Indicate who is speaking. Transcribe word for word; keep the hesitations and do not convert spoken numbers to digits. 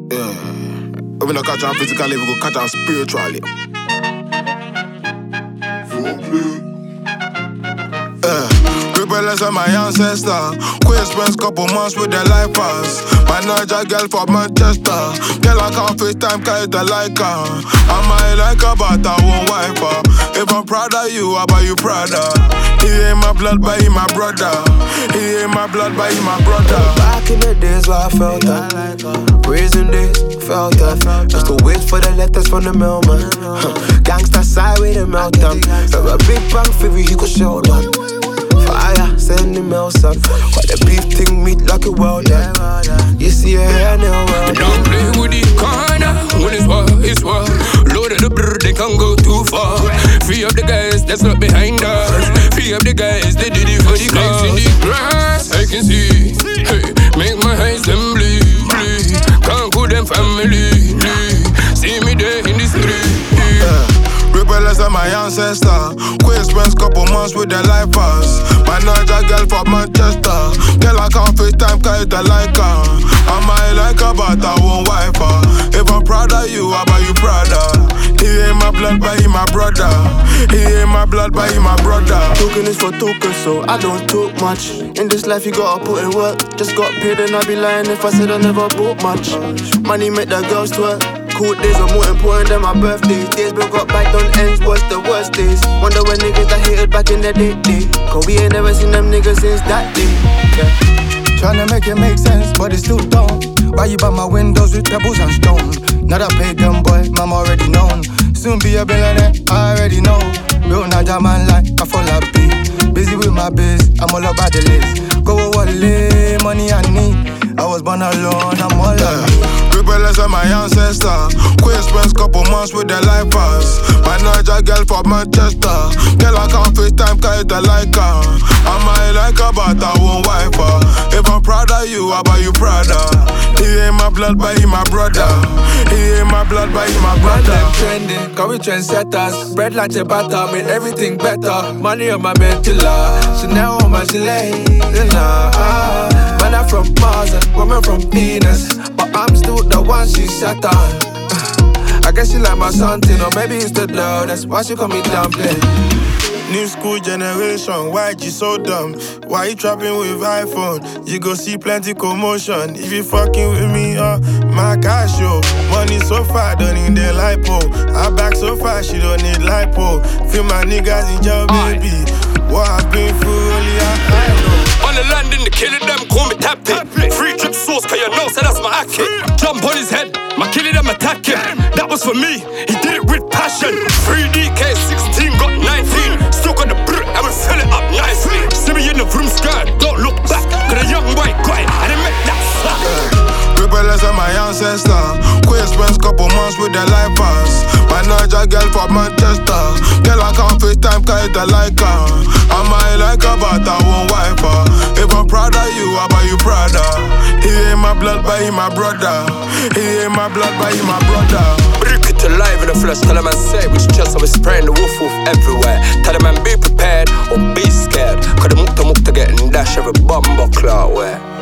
Speaker 1: Yeah. We don't catch on physically, we go catch on spiritually. Yeah. Rebellious are my ancestor. Queen spends couple months with their life pass. My Niger girl from Manchester. Girl I can't FaceTime cause I like her. I might like her but I won't wipe her. If I'm proud of you, I buy you Prada. He ain't my blood but he my brother. He ain't my blood but he my brother.
Speaker 2: Back in the days where I felt that, prison days, felt that. Just to wait for the letters from the mailman. Huh. Gangsta side with the meltdown. From a big bang theory you could show that. Fire, send the mail son. Got the beef thing meat like a well done. You see a hair now well done.
Speaker 3: Don't play with the corner. When it's war, it's war. Loaded the brr, they can't go too far. Free up the guys that's not behind us. Free up the guys, they did it for the cause. In the grass, I can see. Hey, make my eyes them bleed, bleed. Can't put them family, bleed. See me there in the street.
Speaker 1: Yeah. Rebellious are my ancestor. Queen spends couple months with their life pass. My Niger girl from Manchester. Girl I can't FaceTime cause I like her. I might like her but I won't wipe her. If I'm proud of you, I buy you Prada. He ain't my blood but he my brother. He ain't my blood but he my brother.
Speaker 2: Talking is for talking, so I don't talk much. In this life you gotta put in work. Just got paid and I'd be lying if I said I never bought much. Money make the girls twerk. Cool days are more important than my birthdays. Days we got back on ends, what's the worst days? Wonder when niggas that hated back in the day, day. Cause we ain't never seen them niggas since that day. Yeah.
Speaker 4: Tryna make it make sense, but it still don't. Why you by my windows with pebbles and stone? Not a pagan boy, mama already known. Soon be a billionaire, I already know. Real Naija man like I fall up beat. Busy with my biz, I'm all about the list. Go wale, money I need. I was born alone, I'm all
Speaker 1: yeah.
Speaker 4: alone.
Speaker 1: Rebellious are my ancestor. Queen spends couple months with their life pass. My Niger girl from Manchester. Girl I can't FaceTime cause I like her. I might like her but I won't wipe her. If I'm proud of you, I buy you Prada. He ain't my blood but he my brother. He ain't my blood but he my brother.
Speaker 5: Them trending, cause we trendsetters. Bread like ciabatta, made everything better. Money on my medulla, Chanel on my gilet. Nah, man I'm from Mars and women from Venus, but I'm still the one she shut on. I guess she like my something, or maybe it's the love, that's why she call me dumpling.
Speaker 1: New school generation, why you so dumb? Why you trapping with iPhone? You go see plenty commotion. If you fucking with me, uh, my cash yo. Money so far, don't need the lipo. I back so far, she don't need lipo. Feel my niggas in jail, baby. What I've been through, only I, I know.
Speaker 3: On the landing, the killing them, call me tap it. Free drip sauce, cause you know, so that's my act. Jump on his head, my killing them attack him. That was for me, he did it with passion. three D K sixteen, got nineteen. Still got the brr, and we fill it up nicely. See me in the room skirt, don't look back. Cause a young white guy, and they make that slap.
Speaker 1: Rebellious are my ancestor. Queen spends couple months with their life pass. My Niger girl from Manchester. Girl I can't FaceTime cause I like her. I might like her but I won't wipe her. If I'm proud of you, I buy you Prada. He ain't my blood but he my brother. He ain't my blood but he my brother.
Speaker 3: Brick it alive in the flesh, tell a man say which chest I was spraying the woof woof everywhere. Tell a man be prepared or be scared. Cause the mukta mukta getting dash every bumbo clout where.